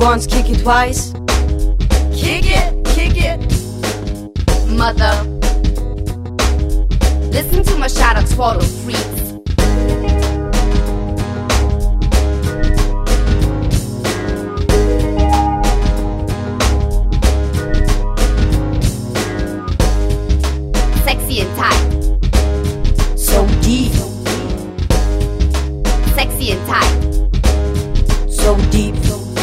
once, kick it twice. Kick it, mother. Listen to my shout out to all the freaks. Sexy and tight. So deep. Sexy and tight. So deep.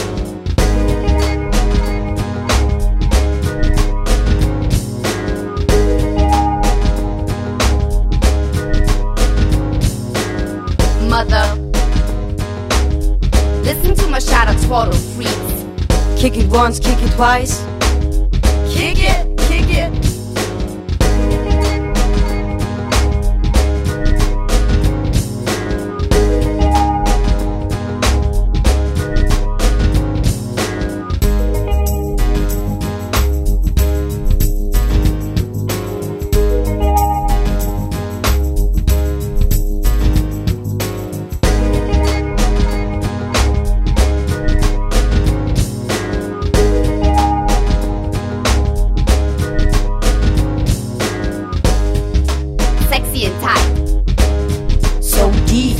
Mother. Listen to my shout out to all the freaks. Kick it once, kick it twice. Kick it. Sexy and tight. So deep.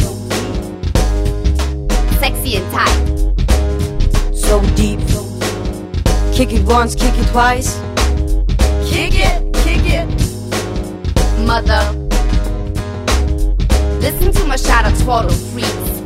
Sexy and tight. So deep. Kick it once, kick it twice. Kick it, mother. Listen to my shout out to all the freaks.